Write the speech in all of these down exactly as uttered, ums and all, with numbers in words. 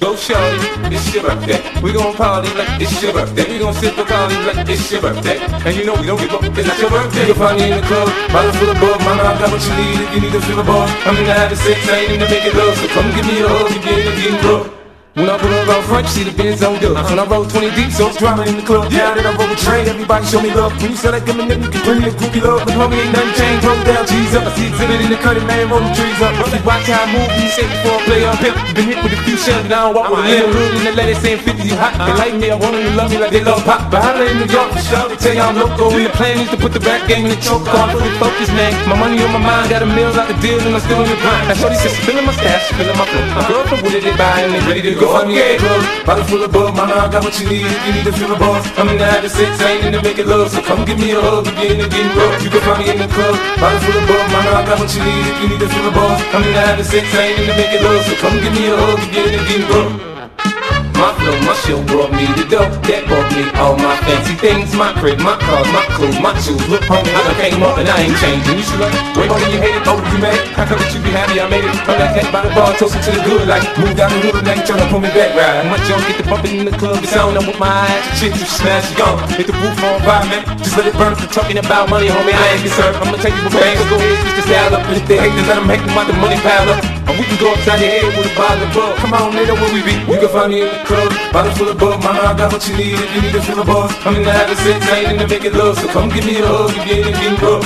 Go shorty, it's your birthday. We gon' party like it's your birthday. We gon' sip a party like it's your birthday. And you know we don't give up, it's not your birthday. You can find me in the club, bottle full of bug. Mama, I got what you need if you need to feel a ball. I'm in the habit of sex, I ain't in to make it love. So come give me a hug if you ain't getting rough. When I pull up out front, you see the Benz on dubs. When I roll twenty deep, so it's drama in the club. Yeah, then I roll the train, everybody show me love. When you sell that gummy, then you can bring me a groupie love. But homie, ain't nothing changed, roll down, G's up. I see exhibit in the cutting, man, roll the trees up. If you watch how I move, you say before I play up pimp. Been hit with a few shells, and I don't walk with a limb. Hood in the lady saying fifty, you hot. They like me, I want them to love me like they love pop. But how they in New York, for sure, they tell you I'm local. And the plan is to put the rap game in the choke. So I'm fully focused, man. My money on my mind, got a meal out the deal, and I'm still in the grind. Now shorty says, feeling my stash, feeling my flow. My girl from Wooded, they buy, and they ready to go. I'm yeah, club. Bottle full of bug, mama, I got what you need if you need to feel the boss. I'm in the habit of sex, I ain't in to make it love. So come give me a hug if you're in the getting rough. You can find me in the club, bottle full of bug, mama, I got what you need if you need to feel the boss. I'm in the habit of sex, I ain't in to make it love. So come give me a hug if you're in the getting rough. My flow, my show brought me the dope that brought me all my fancy things. My crib, my cars, my clothes, my shoes. Look, homie, I done came up and I ain't changing. You should like, wait on you hate it, oh, you mad? How come that you be happy I made it? I'm like that by the bar, toasting to the good. Like, move down the hood, now you tryna pull me back, right? My junk get the bumping in the club, it's on. I'm with my eyes, shit, you smash it gone. Hit the roof on fire, man. Just let it burn. If you're talking about money, homie, I ain't concerned. I'ma take you with bangs, go ahead, switch the style up. And if they hate, then let them hate them while the money pile up. And we can go upside your head with a bottle of bug. Come on, they know where we be. You can find me in the club, bottle full of bug. Mama, I got what you need if you need to feel a boss. I'm in the habit of sex, I ain't in to make it love. So come give me a hug if you ain't getting rough.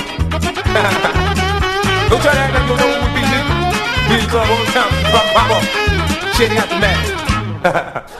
Don't try to act like you know what we be, nigga. We in the club all the time, pop, pop off. Shitting out the mat.